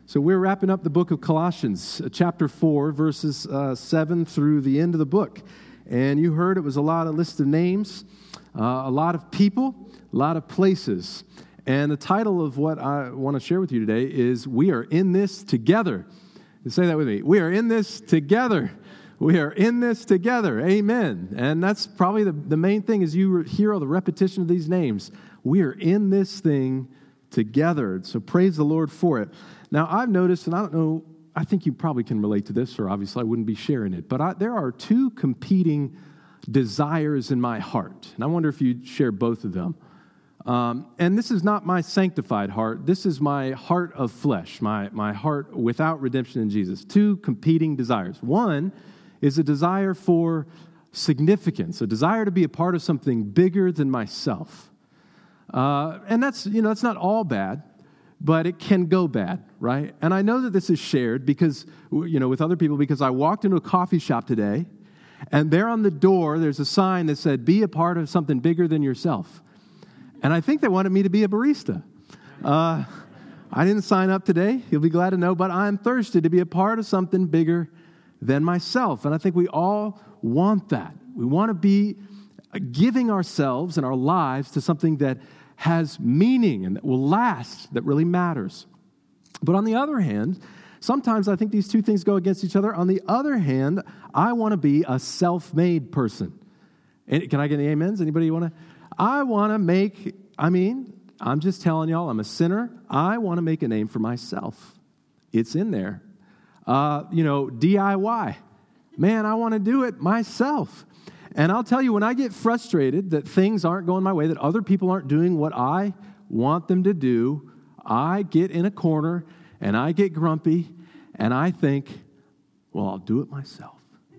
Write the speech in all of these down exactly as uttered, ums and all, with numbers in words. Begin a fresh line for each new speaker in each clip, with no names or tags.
So we're wrapping up the book of Colossians, chapter four, verses uh, seven through the end of the book. And you heard it was a lot of list of names, uh, a lot of people, a lot of places. And the title of what I want to share with you today is We Are In This Together. Say that with me. We are in this together. We are in this together. Amen. And that's probably the, the main thing as you hear all the repetition of these names. We are in this thing together. So praise the Lord for it. Now, I've noticed, and I don't know, I think you probably can relate to this, or obviously I wouldn't be sharing it, but I, there are two competing desires in my heart. And I wonder if you'd share both of them. Um, and this is not my sanctified heart. This is my heart of flesh, my, my heart without redemption in Jesus. Two competing desires. One is a desire for significance, a desire to be a part of something bigger than myself. Uh, and that's, you know, that's not all bad, but it can go bad, right? And I know that this is shared because, you know, with other people, because I walked into a coffee shop today, and there on the door, there's a sign that said, be a part of something bigger than yourself. And I think they wanted me to be a barista. Uh, I didn't sign up today. You'll be glad to know, but I'm thirsty to be a part of something bigger than myself. And I think we all want that. We want to be giving ourselves and our lives to something that has meaning and that will last, that really matters. But on the other hand, sometimes I think these two things go against each other. On the other hand, I want to be a self-made person. And can I get any amens? Anybody want to? I want to make, I mean, I'm just telling y'all, I'm a sinner. I want to make a name for myself. It's in there. Uh, you know, D I Y. Man, I want to do it myself. And I'll tell you, when I get frustrated that things aren't going my way, that other people aren't doing what I want them to do, I get in a corner and I get grumpy and I think, well, I'll do it myself.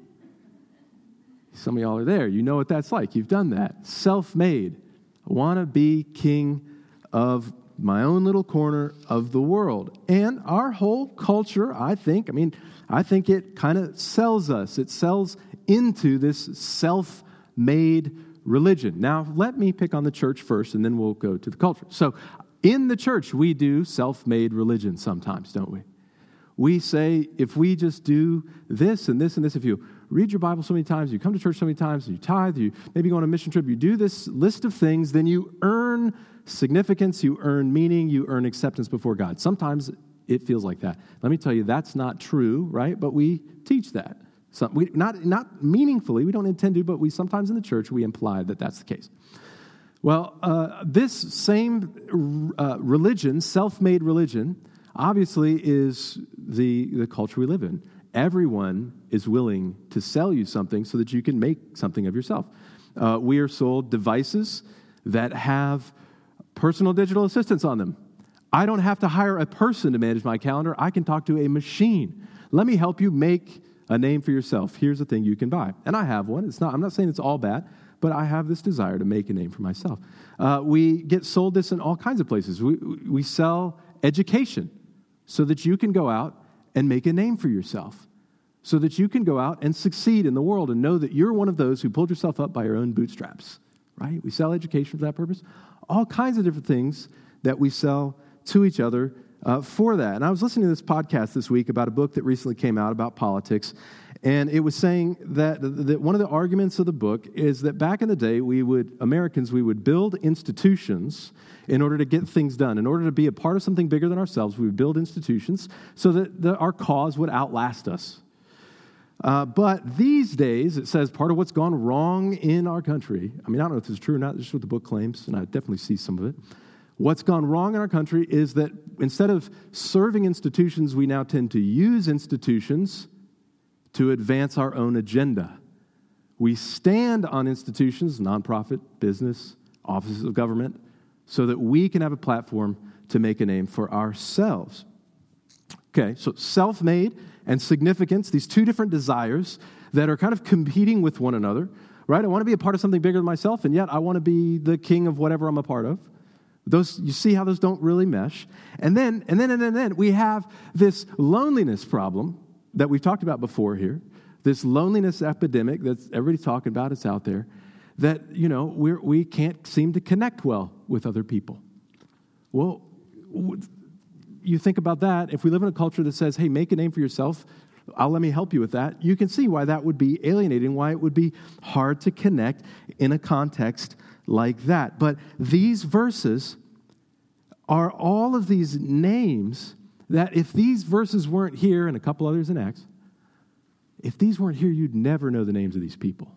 Some of y'all are there. You know what that's like. You've done that. Self-made. I want to be king of my own little corner of the world. And our whole culture, I think, I mean, I think it kind of sells us. It sells into this self-made religion. Now, let me pick on the church first, and then we'll go to the culture. So, in the church, we do self-made religion sometimes, don't we? We say, if we just do this and this and this, if you read your Bible so many times, you come to church so many times, you tithe, you maybe go on a mission trip, you do this list of things, then you earn significance, you earn meaning, you earn acceptance before God. Sometimes it feels like that. Let me tell you, that's not true, right? But we teach that. So we, not, not meaningfully, we don't intend to, but we sometimes in the church, we imply that that's the case. Well, uh, this same uh, religion, self-made religion, obviously is the, the culture we live in. Everyone is willing to sell you something so that you can make something of yourself. Uh, we are sold devices that have personal digital assistants on them. I don't have to hire a person to manage my calendar. I can talk to a machine. Let me help you make a name for yourself. Here's a thing you can buy. And I have one. It's not. I'm not saying it's all bad, but I have this desire to make a name for myself. Uh, we get sold this in all kinds of places. We, we sell education so that you can go out and make a name for yourself, so that you can go out and succeed in the world and know that you're one of those who pulled yourself up by your own bootstraps, right? We sell education for that purpose. All kinds of different things that we sell to each other uh, for that. And I was listening to this podcast this week about a book that recently came out about politics, and it was saying that, that one of the arguments of the book is that back in the day, we would, Americans, we would build institutions in order to get things done. In order to be a part of something bigger than ourselves, we would build institutions so that the, our cause would outlast us. Uh, but these days, it says part of what's gone wrong in our country, I mean, I don't know if this is true or not, this is what the book claims, and I definitely see some of it. What's gone wrong in our country is that instead of serving institutions, we now tend to use institutions to advance our own agenda. We stand on institutions, nonprofit, business, offices of government, so that we can have a platform to make a name for ourselves. Okay, so self-made and significance, these two different desires that are kind of competing with one another, right? I want to be a part of something bigger than myself, and yet I want to be the king of whatever I'm a part of. Those, you see how those don't really mesh. And then, and then, and then, and then we have this loneliness problem that we've talked about before here, this loneliness epidemic that everybody's talking about, it's out there, that, you know, we're, we can't seem to connect well with other people. Well, you think about that, if we live in a culture that says, hey, make a name for yourself, I'll let me help you with that, you can see why that would be alienating, why it would be hard to connect in a context like that. But these verses are all of these names that if these verses weren't here, and a couple others in Acts, if these weren't here, you'd never know the names of these people.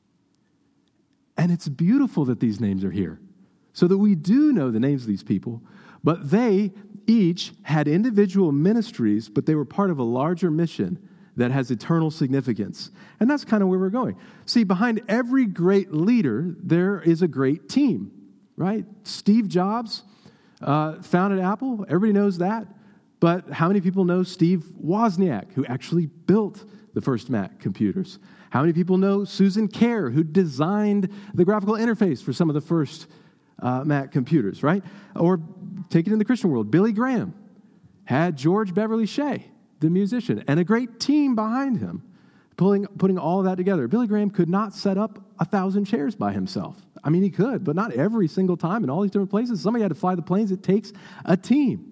And it's beautiful that these names are here, so that we do know the names of these people, but they each had individual ministries, but they were part of a larger mission that has eternal significance. And that's kind of where we're going. See, behind every great leader, there is a great team, right? Steve Jobs uh, founded Apple. Everybody knows that. But how many people know Steve Wozniak, who actually built the first Mac computers? How many people know Susan Kare, who designed the graphical interface for some of the first uh, Mac computers, right? Or take it in the Christian world, Billy Graham had George Beverly Shea, the musician, and a great team behind him, pulling, putting all of that together. Billy Graham could not set up a thousand chairs by himself. I mean, he could, but not every single time in all these different places. Somebody had to fly the planes. It takes a team.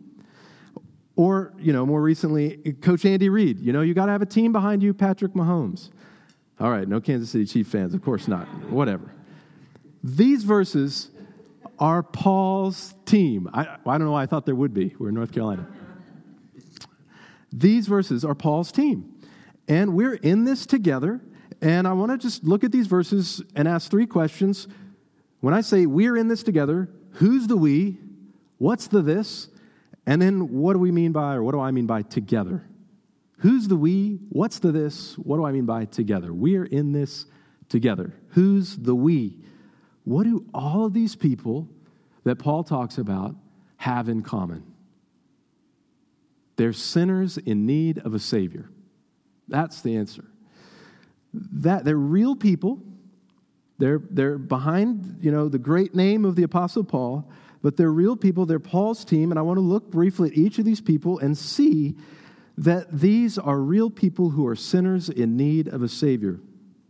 Or, you know, more recently, Coach Andy Reid. You know, you got to have a team behind you, Patrick Mahomes. All right, no Kansas City Chiefs fans. Of course not. Whatever. These verses are Paul's team. I, I don't know why I thought there would be. We're in North Carolina. These verses are Paul's team. And we're in this together. And I want to just look at these verses and ask three questions. When I say we're in this together, who's the we? What's the this? And then what do we mean by, or what do I mean by together? Who's the we? What's the this? What do I mean by together? We're in this together. Who's the we? What do all of these people that Paul talks about have in common? They're sinners in need of a Savior. That's the answer. That they're real people. They're, they're behind, you know, the great name of the Apostle Paul, but they're real people. They're Paul's team, and I want to look briefly at each of these people and see that these are real people who are sinners in need of a Savior.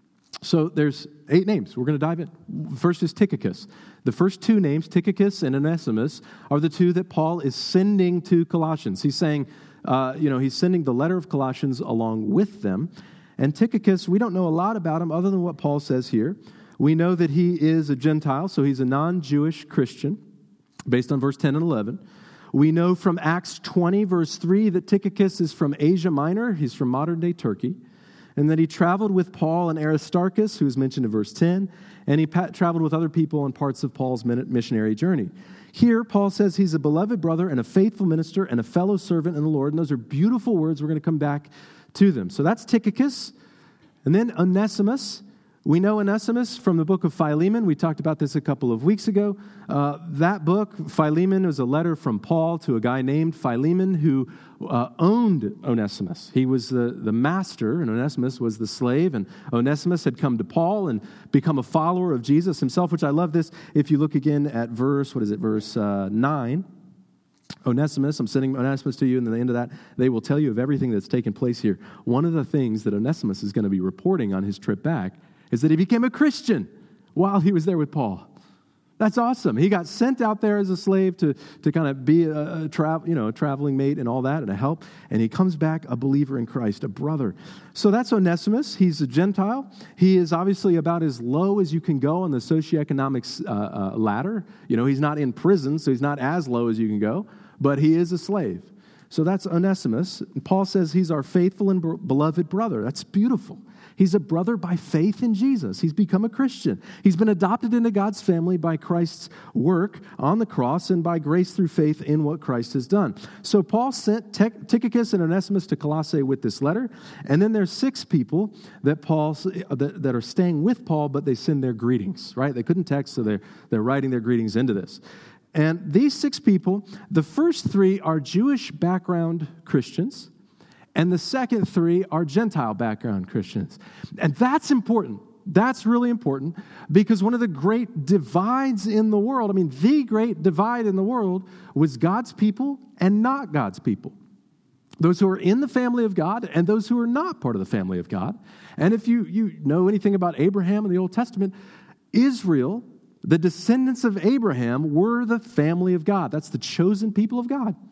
So there's eight names. We're going to dive in. First is Tychicus. The first two names, Tychicus and Onesimus, are the two that Paul is sending to Colossians. He's saying, uh, you know, he's sending the letter of Colossians along with them. And Tychicus, we don't know a lot about him other than what Paul says here. We know that he is a Gentile, so he's a non-Jewish Christian, based on verse ten and eleven. We know from Acts twenty, verse three, that Tychicus is from Asia Minor. He's from modern-day Turkey. And that he traveled with Paul and Aristarchus, who is mentioned in verse ten, and he pa- traveled with other people on parts of Paul's missionary journey. Here, Paul says he's a beloved brother and a faithful minister and a fellow servant in the Lord, and those are beautiful words. We're going to come back to them. So that's Tychicus. And then Onesimus. We know Onesimus from the book of Philemon. We talked about this a couple of weeks ago. Uh, that book, Philemon, was a letter from Paul to a guy named Philemon who uh, owned Onesimus. He was the, the master, and Onesimus was the slave. And Onesimus had come to Paul and become a follower of Jesus himself, which I love this. If you look again at verse, what is it, verse uh, nine. Onesimus, I'm sending Onesimus to you, and at the end of that, they will tell you of everything that's taken place here. One of the things that Onesimus is going to be reporting on his trip back is that he became a Christian while he was there with Paul. That's awesome. He got sent out there as a slave to, to kind of be a, a, tra- you know, a traveling mate and all that and a help, and he comes back a believer in Christ, a brother. So that's Onesimus. He's a Gentile. He is obviously about as low as you can go on the socioeconomic uh, uh, ladder. You know, he's not in prison, so he's not as low as you can go, but he is a slave. So that's Onesimus. Paul says he's our faithful and beloved brother. That's beautiful. He's a brother by faith in Jesus. He's become a Christian. He's been adopted into God's family by Christ's work on the cross and by grace through faith in what Christ has done. So Paul sent Tychicus and Onesimus to Colossae with this letter. And then there's six people that Paul that, that are staying with Paul, but they send their greetings, right? They couldn't text, so they're, they're writing their greetings into this. And these six people, the first three are Jewish background Christians, and the second three are Gentile background Christians. And that's important. That's really important because one of the great divides in the world, I mean, the great divide in the world was God's people and not God's people. Those who are in the family of God and those who are not part of the family of God. And if you, you know anything about Abraham in the Old Testament, Israel, the descendants of Abraham, were the family of God. That's the chosen people of God.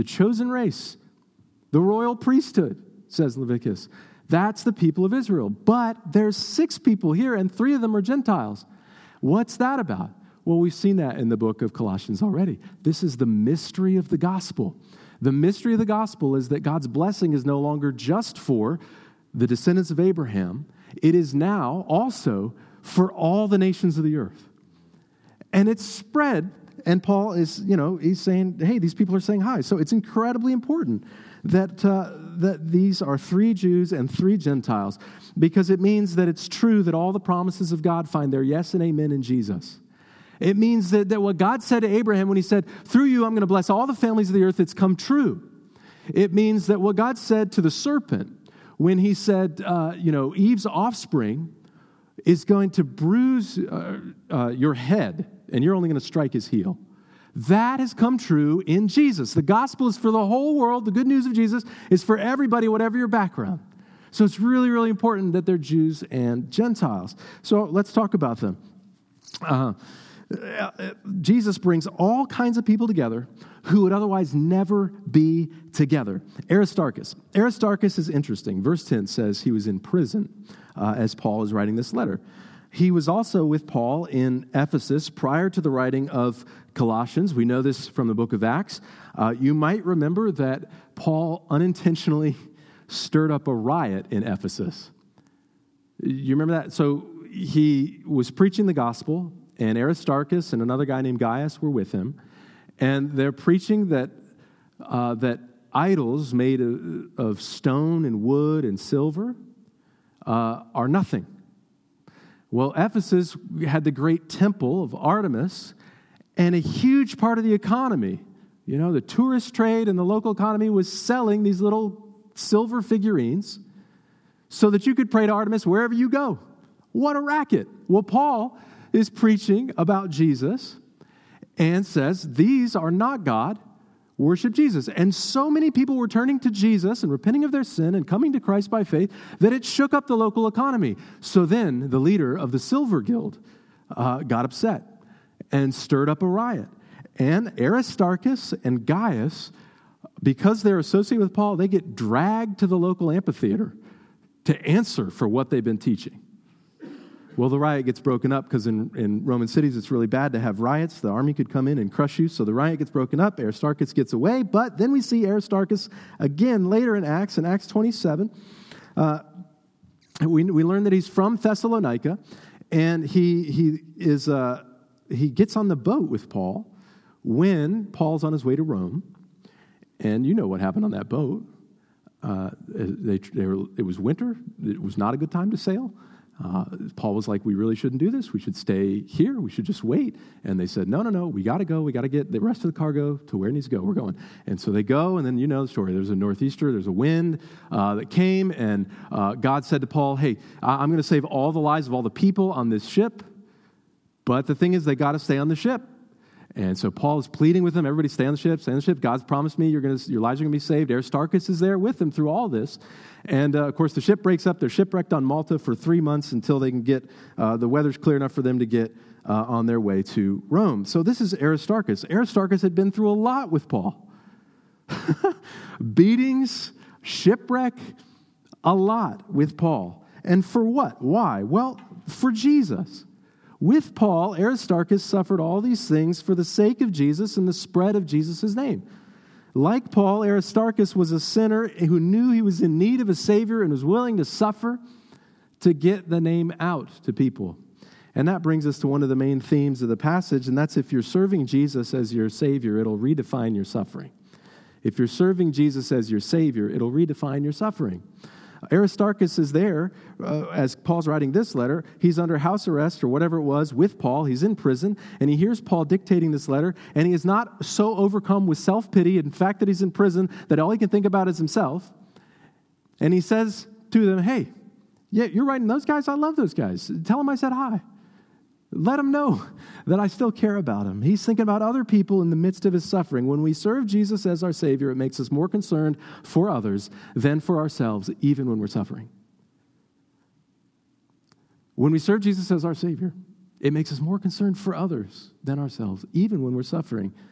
the chosen race, the royal priesthood, says Leviticus. That's the people of Israel. But there's six people here, and three of them are Gentiles. What's that about? Well, we've seen that in the book of Colossians already. This is the mystery of the gospel. The mystery of the gospel is that God's blessing is no longer just for the descendants of Abraham. It is now also for all the nations of the earth. And it's spread, and Paul is, you know, he's saying, hey, these people are saying hi. So it's incredibly important that uh, that these are three Jews and three Gentiles, because it means that it's true that all the promises of God find their yes and amen in Jesus. It means that, that what God said to Abraham when he said, through you I'm going to bless all the families of the earth, it's come true. It means that what God said to the serpent when he said, uh, you know, Eve's offspring is going to bruise uh, uh, your head, and you're only going to strike his heel. That has come true in Jesus. The gospel is for the whole world. The good news of Jesus is for everybody, whatever your background. So it's really, really important that they're Jews and Gentiles. So let's talk about them. Uh, Jesus brings all kinds of people together who would otherwise never be together. Aristarchus. Aristarchus is interesting. Verse ten says he was in prison uh, as Paul is writing this letter. He was also with Paul in Ephesus prior to the writing of Colossians. We know this from the book of Acts. Uh, you might remember that Paul unintentionally stirred up a riot in Ephesus. You remember that? So he was preaching the gospel, and Aristarchus and another guy named Gaius were with him, and they're preaching that uh, that idols made of, of stone and wood and silver uh, are nothing. Well, Ephesus had the great temple of Artemis, and a huge part of the economy, you know, the tourist trade and the local economy was selling these little silver figurines so that you could pray to Artemis wherever you go. What a racket. Well, Paul is preaching about Jesus and says, these are not God, worship Jesus. And so many people were turning to Jesus and repenting of their sin and coming to Christ by faith that it shook up the local economy. So then the leader of the Silver Guild uh, got upset and stirred up a riot. And Aristarchus and Gaius, because they're associated with Paul, they get dragged to the local amphitheater to answer for what they've been teaching. Well, the riot gets broken up because in, in Roman cities, it's really bad to have riots. The army could come in and crush you. So the riot gets broken up. Aristarchus gets away. But then we see Aristarchus again later in Acts, in Acts twenty-seven. Uh, we, we learn that he's from Thessalonica, and he he is uh, he gets on the boat with Paul when Paul's on his way to Rome. And you know what happened on that boat. Uh, they, they were, it was winter. It was not a good time to sail. Uh, Paul was like, we really shouldn't do this. We should stay here. We should just wait. And they said, no, no, no, we got to go. We got to get the rest of the cargo to where it needs to go. We're going. And so they go, and then you know the story. There's a northeaster. There's a wind uh, that came, and uh, God said to Paul, hey, I'm going to save all the lives of all the people on this ship. But the thing is, they got to stay on the ship. And so Paul is pleading with them, everybody stay on the ship, stay on the ship. God's promised me you're going to, your lives are going to be saved. Aristarchus is there with them through all this. And, uh, of course, the ship breaks up. They're shipwrecked on Malta for three months until they can get, uh, the weather's clear enough for them to get uh, on their way to Rome. So this is Aristarchus. Aristarchus had been through a lot with Paul. Beatings, shipwreck, a lot with Paul. And for what? Why? Well, for Jesus. With Paul, Aristarchus suffered all these things for the sake of Jesus and the spread of Jesus' name. Like Paul, Aristarchus was a sinner who knew he was in need of a Savior and was willing to suffer to get the name out to people. And that brings us to one of the main themes of the passage, and that's if you're serving Jesus as your Savior, it'll redefine your suffering. If you're serving Jesus as your Savior, it'll redefine your suffering. Aristarchus is there, uh, as Paul's writing this letter. He's under house arrest or whatever it was with Paul. He's in prison, and he hears Paul dictating this letter, and he is not so overcome with self-pity and the fact that he's in prison that all he can think about is himself. And he says to them, hey, yeah, you're writing those guys? I love those guys. Tell them I said hi. Let him know that I still care about him. He's thinking about other people in the midst of his suffering. When we serve Jesus as our Savior, it makes us more concerned for others than for ourselves, even when we're suffering. When we serve Jesus as our Savior, it makes us more concerned for others than ourselves, even when we're suffering.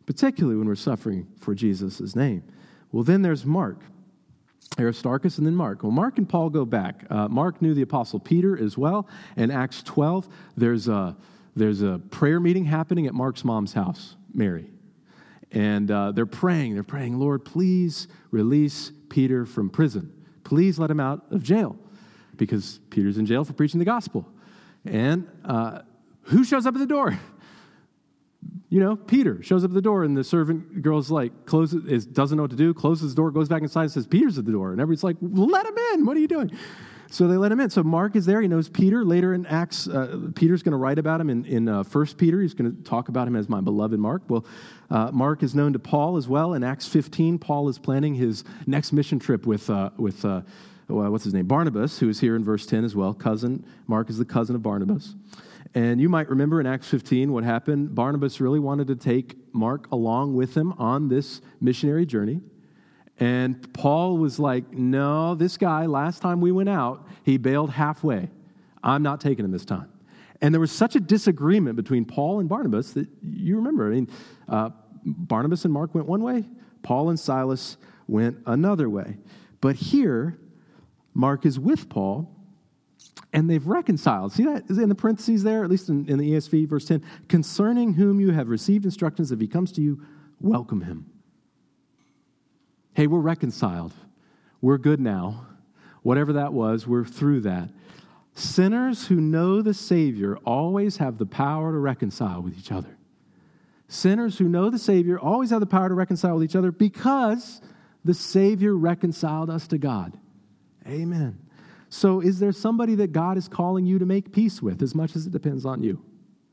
particularly when we're suffering for Jesus' name. Well, then there's Mark. Aristarchus and then Mark. Well, Mark and Paul go back. Uh, Mark knew the Apostle Peter as well. In Acts twelve, there's a, there's a prayer meeting happening at Mark's mom's house, Mary. And uh, they're praying. They're praying, Lord, please release Peter from prison. Please let him out of jail, because Peter's in jail for preaching the gospel. And uh, who shows up at the door? You know, Peter shows up at the door, and the servant girl's like, closes, is, doesn't know what to do, closes the door, goes back inside and says, Peter's at the door. And everybody's like, let him in. What are you doing? So they let him in. So Mark is there. He knows Peter. Later in Acts, uh, Peter's going to write about him in, in uh, First Peter. He's going to talk about him as my beloved Mark. Well, uh, Mark is known to Paul as well. In Acts fifteen, Paul is planning his next mission trip with, uh, with uh, well, what's his name? Barnabas, who is here in verse ten as well. Cousin. Mark is the cousin of Barnabas. And you might remember in Acts fifteen what happened. Barnabas really wanted to take Mark along with him on this missionary journey. And Paul was like, no, this guy, last time we went out, he bailed halfway. I'm not taking him this time. And there was such a disagreement between Paul and Barnabas that you remember. I mean, uh, Barnabas and Mark went one way. Paul and Silas went another way. But here, Mark is with Paul, and they've reconciled. See that in the parentheses there, at least in, in the E S V, verse ten. Concerning whom you have received instructions, if he comes to you, welcome him. Hey, we're reconciled. We're good now. Whatever that was, we're through that. Sinners who know the Savior always have the power to reconcile with each other. Sinners who know the Savior always have the power to reconcile with each other because the Savior reconciled us to God. Amen. So is there somebody that God is calling you to make peace with, as much as it depends on you?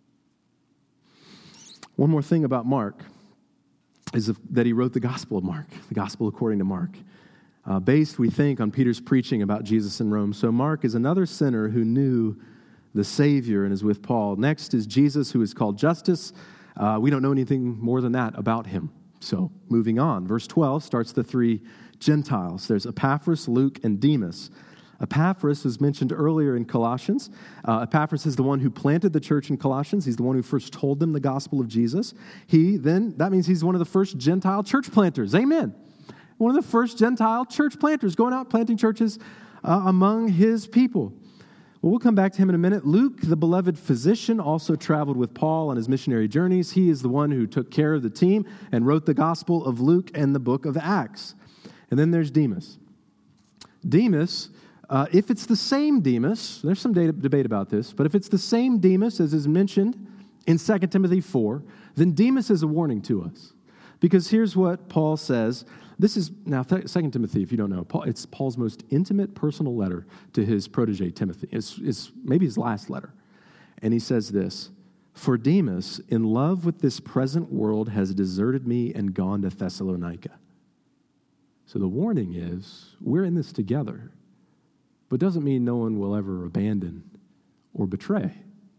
One more thing about Mark is that he wrote the Gospel of Mark, the Gospel according to Mark, uh, based, we think, on Peter's preaching about Jesus in Rome. So Mark is another sinner who knew the Savior and is with Paul. Next is Jesus, who is called Justus. Uh, we don't know anything more than that about him. So moving on, verse twelve starts the three Gentiles. There's Epaphras, Luke, and Demas. Epaphras was mentioned earlier in Colossians. Uh, Epaphras is the one who planted the church in Colossians. He's the one who first told them the gospel of Jesus. He then, that means he's one of the first Gentile church planters. Amen. One of the first Gentile church planters, going out planting churches uh, among his people. Well, we'll come back to him in a minute. Luke, the beloved physician, also traveled with Paul on his missionary journeys. He is the one who took care of the team and wrote the gospel of Luke and the book of Acts. And then there's Demas. Demas... Uh, if it's the same Demas, there's some data, debate about this, but if it's the same Demas as is mentioned in Second Timothy four, then Demas is a warning to us. Because here's what Paul says. This is, now, Second Timothy, if you don't know, Paul, it's Paul's most intimate personal letter to his protege Timothy. It's, it's maybe his last letter. And he says this, for Demas, in love with this present world, has deserted me and gone to Thessalonica. So the warning is, we're in this together. But doesn't mean no one will ever abandon or betray.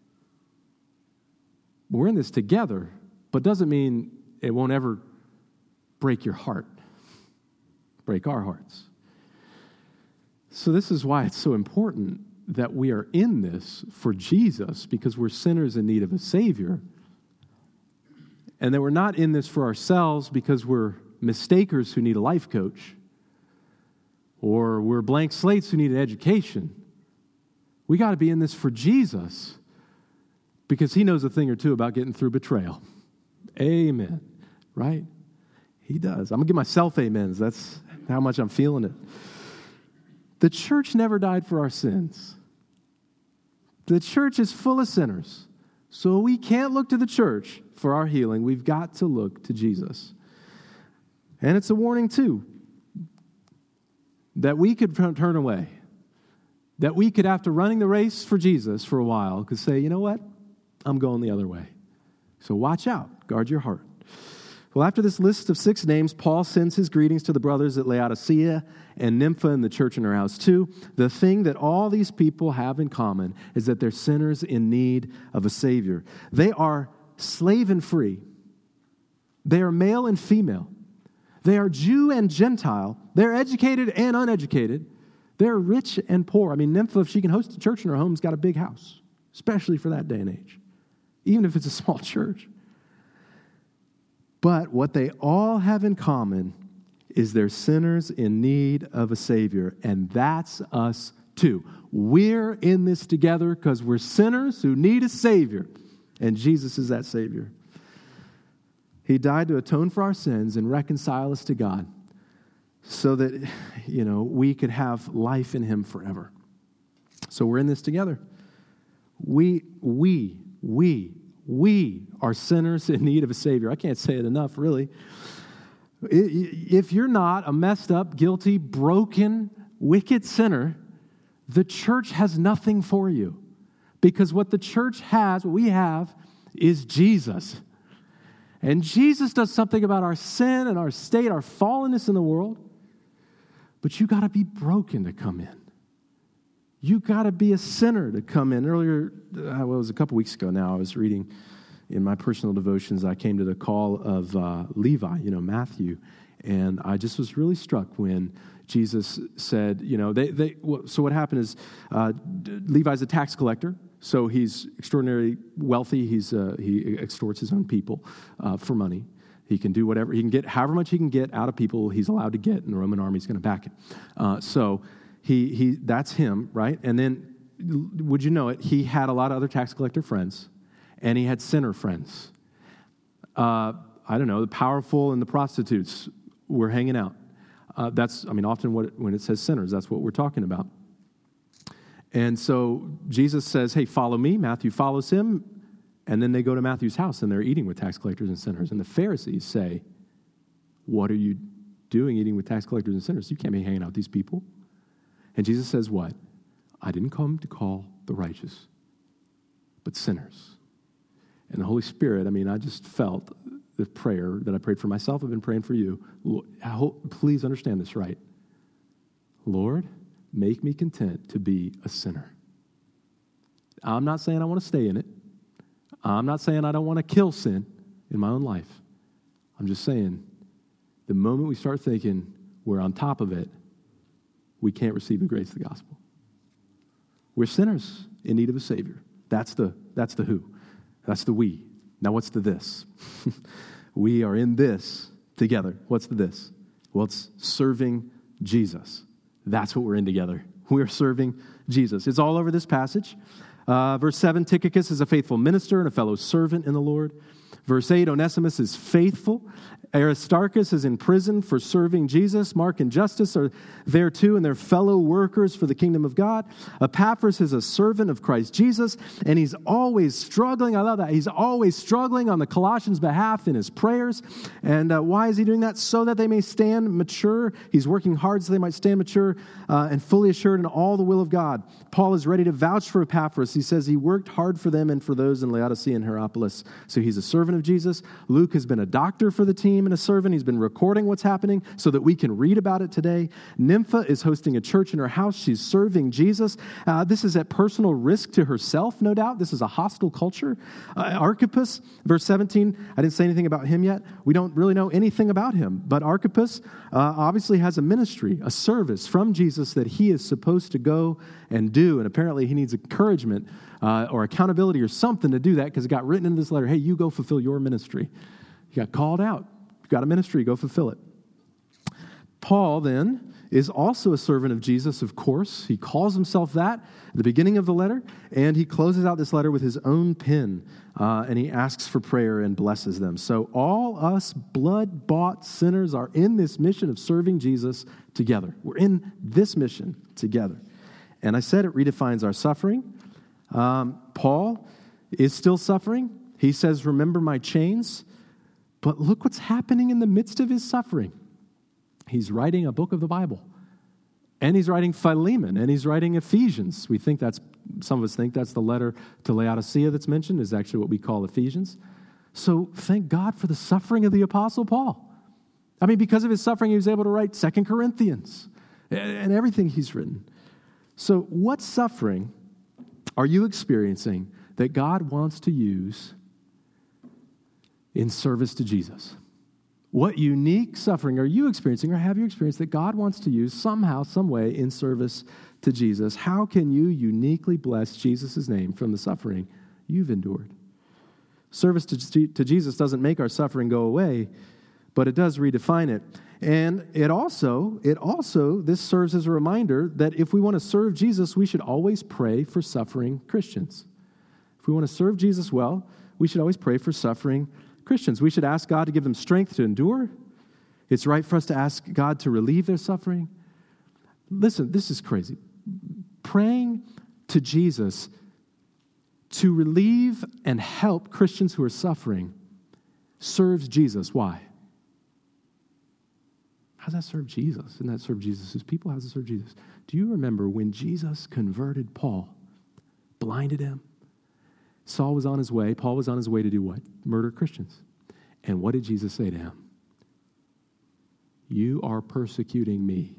We're in this together, but doesn't mean it won't ever break your heart, break our hearts. So this is why it's so important that we are in this for Jesus, because we're sinners in need of a Savior, and that we're not in this for ourselves because we're mistakers who need a life coach, or we're blank slates who need an education. We got to be in this for Jesus because he knows a thing or two about getting through betrayal. Amen. Right? He does. I'm going to give myself amens. That's how much I'm feeling it. The church never died for our sins. The church is full of sinners. So we can't look to the church for our healing. We've got to look to Jesus. And it's a warning too. That we could turn away. That we could, after running the race for Jesus for a while, could say, you know what? I'm going the other way. So watch out. Guard your heart. Well, after this list of six names, Paul sends his greetings to the brothers at Laodicea and Nympha and the church in her house too. The thing that all these people have in common is that they're sinners in need of a Savior. They are slave and free. They are male and female. They are Jew and Gentile. They're educated and uneducated. They're rich and poor. I mean, Nympha, if she can host a church in her home, has got a big house, especially for that day and age, even if it's a small church. But what they all have in common is they're sinners in need of a Savior, and that's us too. We're in this together because we're sinners who need a Savior, and Jesus is that Savior. He died to atone for our sins and reconcile us to God so that, you know, we could have life in Him forever. So we're in this together. We, we, we, we are sinners in need of a Savior. I can't say it enough, really. If you're not a messed up, guilty, broken, wicked sinner, the church has nothing for you. Because what the church has, what we have, is Jesus. And Jesus does something about our sin and our state, our fallenness in the world. But you got to be broken to come in. You got to be a sinner to come in. Earlier, uh, well, it was a couple weeks ago now, I was reading in my personal devotions, I came to the call of uh, Levi, you know, Matthew. And I just was really struck when Jesus said, you know, they, they so what happened is uh, Levi's a tax collector. So he's extraordinarily wealthy. He's uh, he extorts his own people uh, for money. He can do whatever. He can get however much he can get out of people he's allowed to get, and the Roman army is going to back him. Uh, so he he that's him, right? And then, would you know it, he had a lot of other tax collector friends, and he had sinner friends. Uh, I don't know, the powerful and the prostitutes were hanging out. Uh, that's, I mean, often what, when it says sinners, that's what we're talking about. And so Jesus says, hey, follow me. Matthew follows him. And then they go to Matthew's house, and they're eating with tax collectors and sinners. And the Pharisees say, what are you doing eating with tax collectors and sinners? You can't be hanging out with these people. And Jesus says what? I didn't come to call the righteous, but sinners. And the Holy Spirit, I mean, I just felt the prayer that I prayed for myself. I've been praying for you. I hope, please understand this right. Lord, make me content to be a sinner. I'm not saying I want to stay in it. I'm not saying I don't want to kill sin in my own life. I'm just saying the moment we start thinking we're on top of it, we can't receive the grace of the gospel. We're sinners in need of a Savior. That's the, that's the who. That's the we. Now what's the this? We are in this together. What's the this? Well, it's serving Jesus. That's what we're in together. We're serving Jesus. It's all over this passage. Uh, verse seven, Tychicus is a faithful minister and a fellow servant in the Lord. Verse eight, Onesimus is faithful. Aristarchus is in prison for serving Jesus. Mark and Justus are there too, and they're fellow workers for the kingdom of God. Epaphras is a servant of Christ Jesus, and he's always struggling. I love that. He's always struggling on the Colossians' behalf in his prayers. And uh, why is he doing that? So that they may stand mature. He's working hard so they might stand mature uh, and fully assured in all the will of God. Paul is ready to vouch for Epaphras. He says he worked hard for them and for those in Laodicea and Hierapolis. So he's a servant of Jesus. Luke has been a doctor for the team and a servant. He's been recording what's happening so that we can read about it today. Nympha is hosting a church in her house. She's serving Jesus. Uh, this is at personal risk to herself, no doubt. This is a hostile culture. Uh, Archippus, verse seventeen, I didn't say anything about him yet. We don't really know anything about him. But Archippus uh, obviously has a ministry, a service from Jesus that he is supposed to go and do. And apparently he needs encouragement uh, or accountability or something to do that because it got written in this letter, hey, you go fulfill your ministry. You got called out. You've got a ministry, go fulfill it. Paul, then, is also a servant of Jesus, of course. He calls himself that at the beginning of the letter, and he closes out this letter with his own pen, uh, and he asks for prayer and blesses them. So all us blood-bought sinners are in this mission of serving Jesus together. We're in this mission together. And I said it redefines our suffering. Um, Paul is still suffering. He says, remember my chains. But look what's happening in the midst of his suffering. He's writing a book of the Bible. And he's writing Philemon, and he's writing Ephesians. We think that's, some of us think that's the letter to Laodicea that's mentioned, is actually what we call Ephesians. So thank God for the suffering of the Apostle Paul. I mean, because of his suffering, he was able to write Second Corinthians and everything he's written. So what suffering are you experiencing that God wants to use in service to Jesus? What unique suffering are you experiencing or have you experienced that God wants to use somehow, some way in service to Jesus? How can you uniquely bless Jesus' name from the suffering you've endured? Service to, to Jesus doesn't make our suffering go away, but it does redefine it. And it also, it also, this serves as a reminder that if we want to serve Jesus, we should always pray for suffering Christians. If we want to serve Jesus well, we should always pray for suffering Christians. We should ask God to give them strength to endure. It's right for us to ask God to relieve their suffering. Listen, this is crazy. Praying to Jesus to relieve and help Christians who are suffering serves Jesus. Why? How does that serve Jesus? Doesn't that serve Jesus' people? How does it serve Jesus? Do you remember when Jesus converted Paul, blinded him? Saul was on his way. Paul was on his way to do what? Murder Christians. And what did Jesus say to him? You are persecuting me.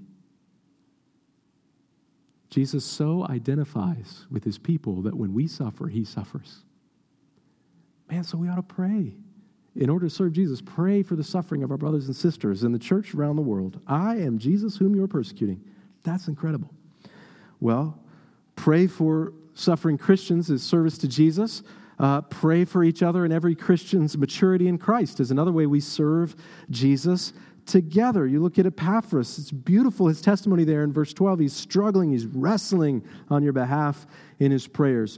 Jesus so identifies with his people that when we suffer, he suffers. Man, so we ought to pray. In order to serve Jesus, pray for the suffering of our brothers and sisters in the church around the world. I am Jesus whom you are persecuting. That's incredible. Well, pray for suffering Christians is service to Jesus. Uh, pray for each other and every Christian's maturity in Christ is another way we serve Jesus together. You look at Epaphras. It's beautiful, his testimony there in verse twelve. He's struggling. He's wrestling on your behalf in his prayers.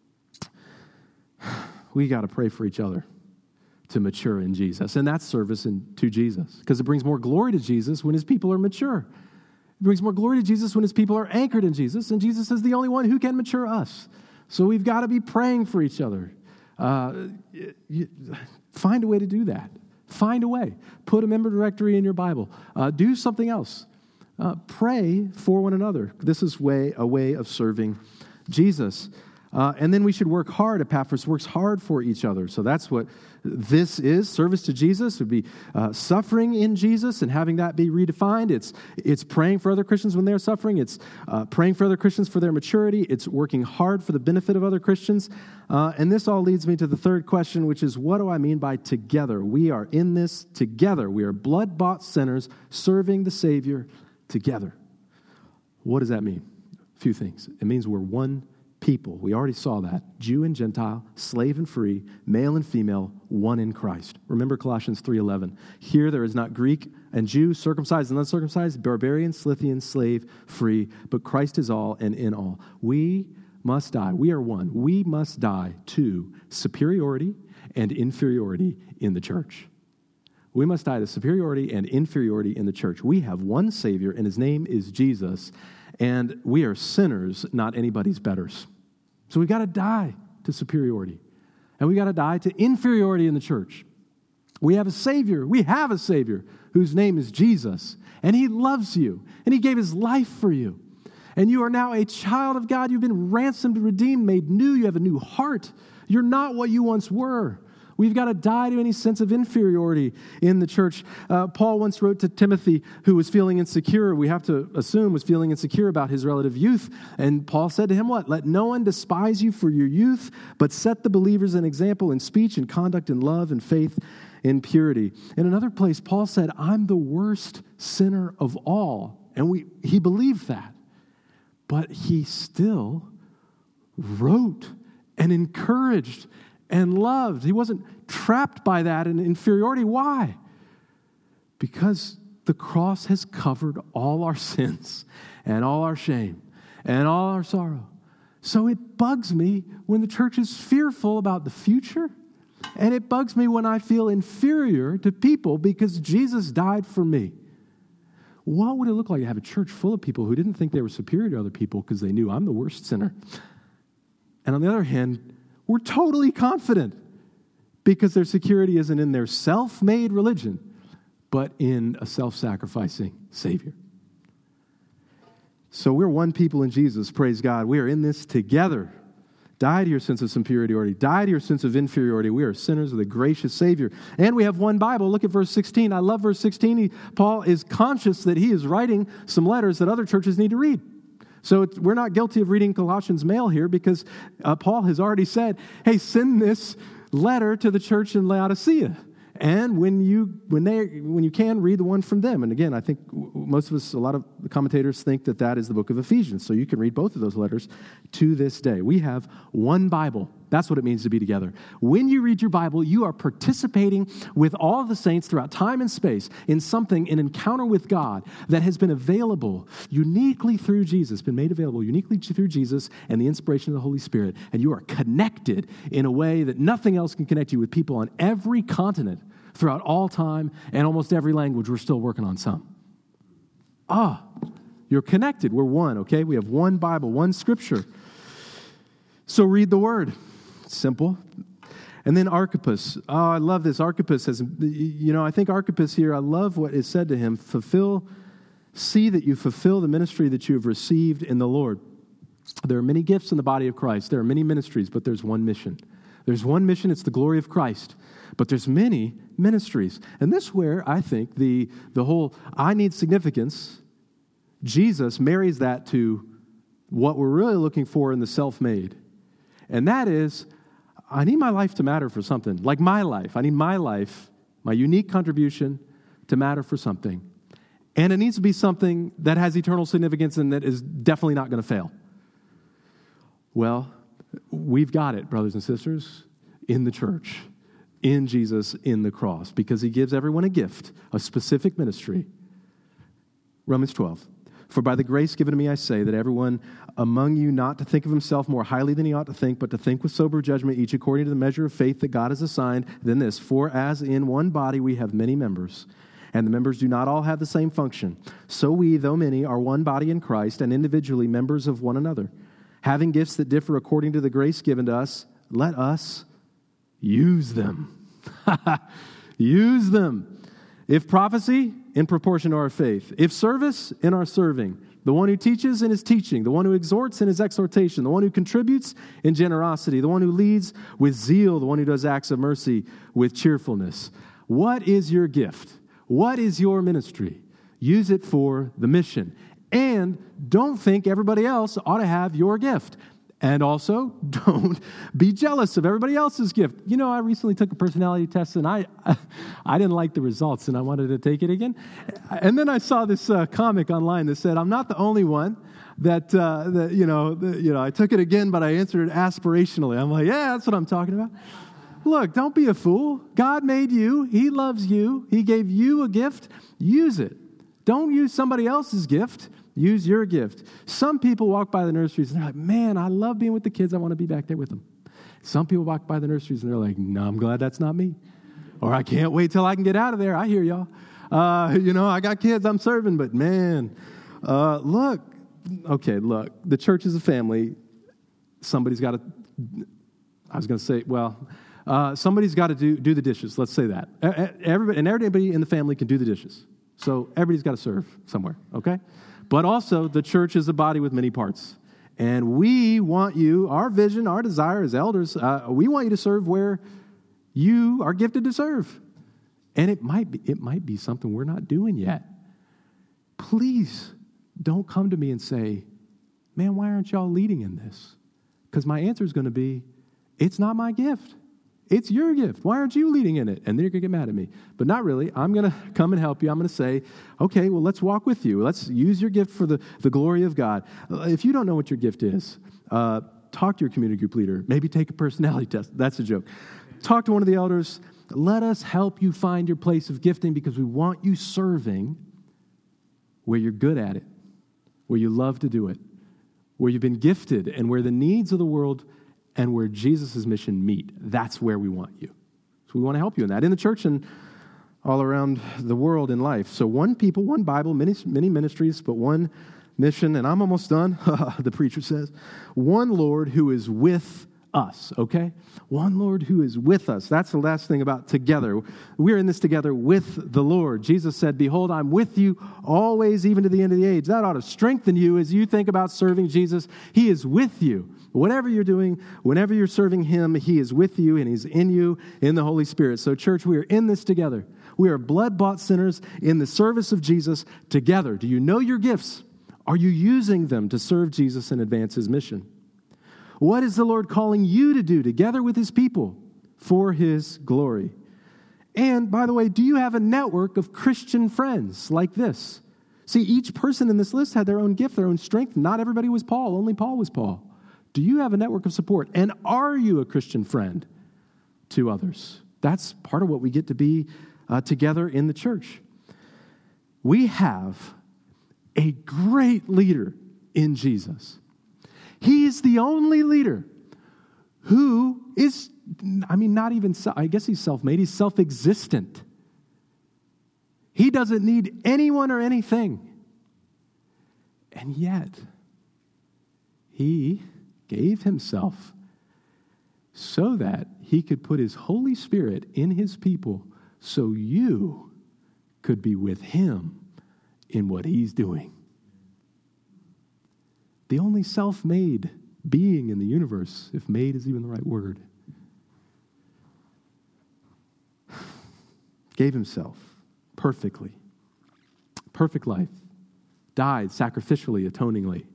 We got to pray for each other to mature in Jesus. And that's service in, to Jesus, because it brings more glory to Jesus when his people are mature. It brings more glory to Jesus when his people are anchored in Jesus, and Jesus is the only one who can mature us. So we've got to be praying for each other. Uh, you, find a way to do that. Find a way. Put a member directory in your Bible. Uh, do something else. Uh, pray for one another. This is way a way of serving Jesus. Uh, and then we should work hard. Epaphras works hard for each other. So that's what this is. Service to Jesus would be uh, suffering in Jesus and having that be redefined. It's it's praying for other Christians when they're suffering. It's uh, praying for other Christians for their maturity. It's working hard for the benefit of other Christians. Uh, and this all leads me to the third question, which is, what do I mean by together? We are in this together. We are blood-bought sinners serving the Savior together. What does that mean? A few things. It means we're one people. We already saw that. Jew and Gentile, slave and free, male and female, one in Christ. Remember Colossians three eleven. Here there is not Greek and Jew, circumcised and uncircumcised, barbarian, Scythian, slave, free, but Christ is all and in all. We must die. We are one. We must die to superiority and inferiority in the church. We must die to superiority and inferiority in the church. We have one Savior, and his name is Jesus, and we are sinners, not anybody's betters. So we've got to die to superiority, and we got to die to inferiority in the church. We have a Savior. We have a Savior whose name is Jesus, and he loves you, and he gave his life for you. And you are now a child of God. You've been ransomed, redeemed, made new. You have a new heart. You're not what you once were. We've got to die to any sense of inferiority in the church. Uh, Paul once wrote to Timothy, who was feeling insecure, we have to assume was feeling insecure about his relative youth. And Paul said to him, what? Let no one despise you for your youth, but set the believers an example in speech and conduct and love and faith in purity. In another place, Paul said, I'm the worst sinner of all. And we he believed that. But he still wrote and encouraged and loved. He wasn't trapped by that in inferiority. Why? Because the cross has covered all our sins and all our shame and all our sorrow. So it bugs me when the church is fearful about the future, and it bugs me when I feel inferior to people because Jesus died for me. What would it look like to have a church full of people who didn't think they were superior to other people because they knew I'm the worst sinner? And on the other hand, we're totally confident because their security isn't in their self-made religion, but in a self-sacrificing Savior. So we're one people in Jesus, praise God. We are in this together. Die to your sense of superiority. Die to your sense of inferiority. We are sinners with a gracious Savior. And we have one Bible. Look at verse sixteen. I love verse sixteen. He, Paul is conscious that he is writing some letters that other churches need to read. So it's, we're not guilty of reading Colossians mail here because uh, Paul has already said, hey, send this letter to the church in Laodicea. And when you when they when you can, read the one from them. And again, I think most of us, a lot of commentators think that that is the book of Ephesians. So you can read both of those letters to this day. We have one Bible. That's what it means to be together. When you read your Bible, you are participating with all of the saints throughout time and space in something, an encounter with God that has been available uniquely through Jesus, been made available uniquely through Jesus and the inspiration of the Holy Spirit. And you are connected in a way that nothing else can connect you with people on every continent throughout all time and almost every language. We're still working on some. Ah, you're connected. We're one, okay? We have one Bible, one Scripture. So read the Word. Simple. And then Archippus. Oh, I love this. Archippus has, you know, I think Archippus here, I love what is said to him. Fulfill, see that you fulfill the ministry that you have received in the Lord. There are many gifts in the body of Christ. There are many ministries, but there's one mission. There's one mission. It's the glory of Christ. But there's many ministries. And this is where I think the, the whole I need significance, Jesus marries that to what we're really looking for in the self-made. And that is, I need my life to matter for something. Like my life. I need my life, my unique contribution to matter for something. And it needs to be something that has eternal significance and that is definitely not going to fail. Well, we've got it, brothers and sisters, in the church, in Jesus, in the cross, because he gives everyone a gift, a specific ministry. Romans twelve. For by the grace given to me, I say that everyone among you not to think of himself more highly than he ought to think, but to think with sober judgment, each according to the measure of faith that God has assigned. Then this, for as in one body we have many members, and the members do not all have the same function, so we, though many, are one body in Christ, and individually members of one another. Having gifts that differ according to the grace given to us, let us use them. Use them. If prophecy, in proportion to our faith. If service, in our serving. The one who teaches in his teaching. The one who exhorts in his exhortation. The one who contributes in generosity. The one who leads with zeal. The one who does acts of mercy with cheerfulness. What is your gift? What is your ministry? Use it for the mission. And don't think everybody else ought to have your gift. And also, don't be jealous of everybody else's gift. You know, I recently took a personality test, and I I didn't like the results, and I wanted to take it again. And then I saw this uh, comic online that said, I'm not the only one that, uh, that you know, the, you know, I took it again, but I answered it aspirationally. I'm like, yeah, that's what I'm talking about. Look, don't be a fool. God made you. He loves you. He gave you a gift. Use it. Don't use somebody else's gift. Use your gift. Some people walk by the nurseries and they're like, man, I love being with the kids. I want to be back there with them. Some people walk by the nurseries and they're like, no, I'm glad that's not me. Or I can't wait till I can get out of there. I hear y'all. Uh, you know, I got kids I'm serving, but man, uh, look. Okay, look. The church is a family. Somebody's got to, I was going to say, well, uh, somebody's got to do, do the dishes. Let's say that. Everybody, and everybody in the family can do the dishes. So everybody's got to serve somewhere, okay? But also, the church is a body with many parts. And we want you, our vision, our desire as elders, uh, we want you to serve where you are gifted to serve. And it might be, it might be something we're not doing yet. Please don't come to me and say, man, why aren't y'all leading in this? Because my answer is going to be, it's not my gift. It's your gift. Why aren't you leading in it? And then you're going to get mad at me. But not really. I'm going to come and help you. I'm going to say, okay, well, let's walk with you. Let's use your gift for the, the glory of God. If you don't know what your gift is, uh, talk to your community group leader. Maybe take a personality test. That's a joke. Talk to one of the elders. Let us help you find your place of gifting because we want you serving where you're good at it, where you love to do it, where you've been gifted, and where the needs of the world and where Jesus' mission meet. That's where we want you. So we want to help you in that, in the church and all around the world in life. So one people, one Bible, many, many ministries, but one mission. And I'm almost done, the preacher says. One Lord who is with us, okay? One Lord who is with us. That's the last thing about together. We're in this together with the Lord. Jesus said, behold, I'm with you always, even to the end of the age. That ought to strengthen you as you think about serving Jesus. He is with you. Whatever you're doing, whenever you're serving him, he is with you and he's in you in the Holy Spirit. So church, we are in this together. We are blood-bought sinners in the service of Jesus together. Do you know your gifts? Are you using them to serve Jesus and advance his mission? What is the Lord calling you to do together with his people for his glory? And by the way, do you have a network of Christian friends like this? See, each person in this list had their own gift, their own strength. Not everybody was Paul. Only Paul was Paul. Do you have a network of support? And are you a Christian friend to others? That's part of what we get to be uh, together in the church. We have a great leader in Jesus. He is the only leader who is, I mean, not even, I guess he's self-made, he's self-existent. He doesn't need anyone or anything. And yet, he gave himself so that he could put his Holy Spirit in his people so you could be with him in what he's doing. The only self-made being in the universe, if made is even the right word, gave himself perfectly, perfect life, died sacrificially, atoningly,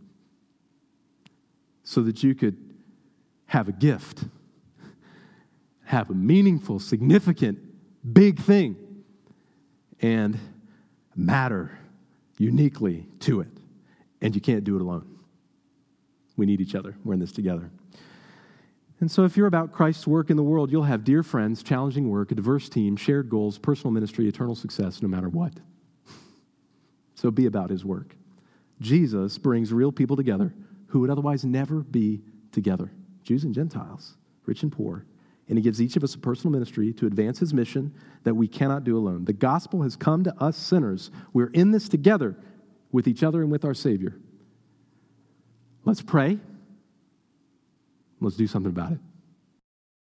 so that you could have a gift, have a meaningful, significant, big thing, and matter uniquely to it. And you can't do it alone. We need each other. We're in this together. And so if you're about Christ's work in the world, you'll have dear friends, challenging work, a diverse team, shared goals, personal ministry, eternal success, no matter what. So be about his work. Jesus brings real people together who would otherwise never be together, Jews and Gentiles, rich and poor. And he gives each of us a personal ministry to advance his mission that we cannot do alone. The gospel has come to us sinners. We're in this together with each other and with our Savior. Let's pray. Let's do something about it.